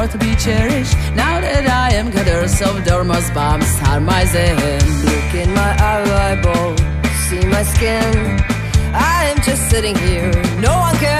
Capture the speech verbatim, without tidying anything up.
more to be cherished. Now that I am gathered of dermas bombs are my zen. Look in my eyeball, see my skin. I am just sitting here, no one cares